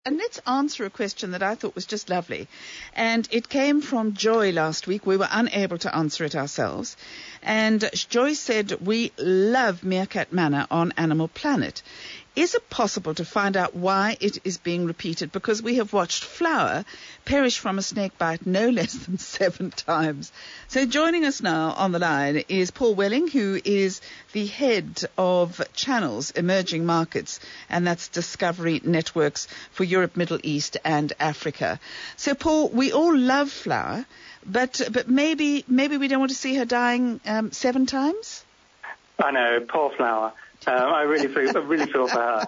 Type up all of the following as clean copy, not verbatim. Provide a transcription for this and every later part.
And let's answer a question that I thought was just lovely. And it came from Joy last week. We were unable to answer it ourselves. And Joy said, we love Meerkat Manor on Animal Planet. Is it possible to find out why it is being repeated? Because we have watched Flower perish from a snake bite no less than 7 times. So joining us now on the line is Paul Welling, who is the head of Channels Emerging Markets, and that's Discovery Networks for Europe, Middle East and Africa. So Paul, we all love Flower, but maybe we don't want to see her dying 7 times? I know, poor Flower. I really feel for her.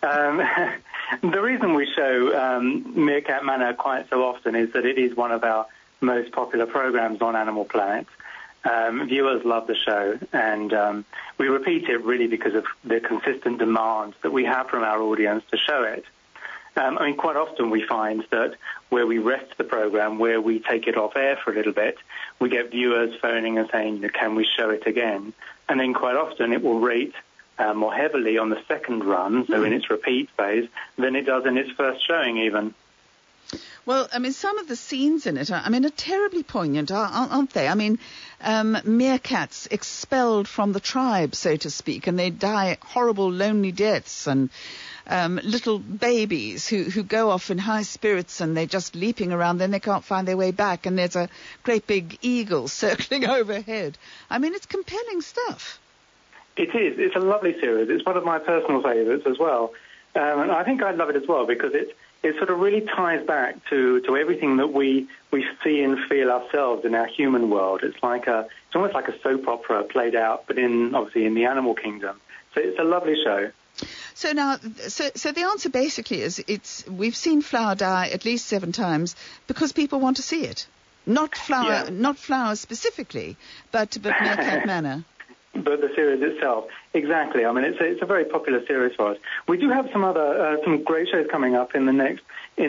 The reason we show Meerkat Manor quite so often is that it is one of our most popular programs on Animal Planet. Viewers love the show, and we repeat it really because of the consistent demand that we have from our audience to show it. Quite often we find that where we rest the program, where we take it off air for a little bit, we get viewers phoning and saying, can we show it again? And then quite often it will rate more heavily on the second run, so in its repeat phase, than it does in its first showing even. Well, some of the scenes in it are terribly poignant, aren't they? Meerkats expelled from the tribe, so to speak, and they die horrible, lonely deaths, and little babies who go off in high spirits and they're just leaping around, then they can't find their way back, and there's a great big eagle circling overhead. It's compelling stuff. It is. It's a lovely series. It's one of my personal favourites as well. And I think I love it as well because it sort of really ties back to everything that we see and feel ourselves in our human world. It's almost like a soap opera played out, but obviously in the animal kingdom. So it's a lovely show. So now, so the answer basically is we've seen Flower die at least 7 times because people want to see it. Not Flower specifically, but Meerkat Manor. But the series itself, exactly. It's a very popular series for us. We do have some great shows coming up in the next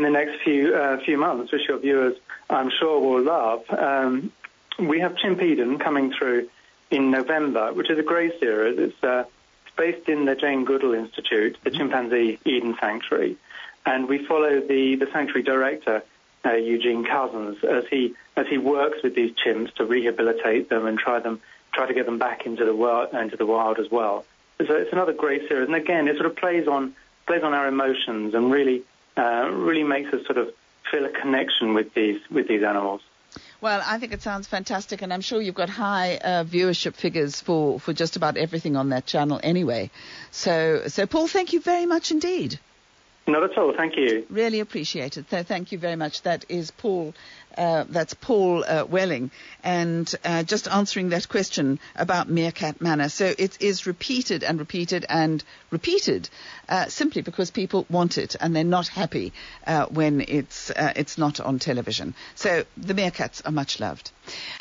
few months, which your viewers, I'm sure, will love. We have Chimp Eden coming through in November, which is a great series. It's based in the Jane Goodall Institute, the Chimpanzee Eden Sanctuary, and we follow the sanctuary director, Eugene Cousins, as he works with these chimps to rehabilitate them and try to get them back into the wild as well. So it's another great series, and again, it sort of plays on our emotions and really makes us sort of feel a connection with these animals. Well, I think it sounds fantastic, and I'm sure you've got high viewership figures for just about everything on that channel anyway. So Paul, thank you very much indeed. Not at all. Thank you. Really appreciate it. Thank you very much. That is Paul. That's Paul Welling, and just answering that question about Meerkat Manor. So it is repeated and repeated and repeated, simply because people want it and they're not happy when it's not on television. So the meerkats are much loved.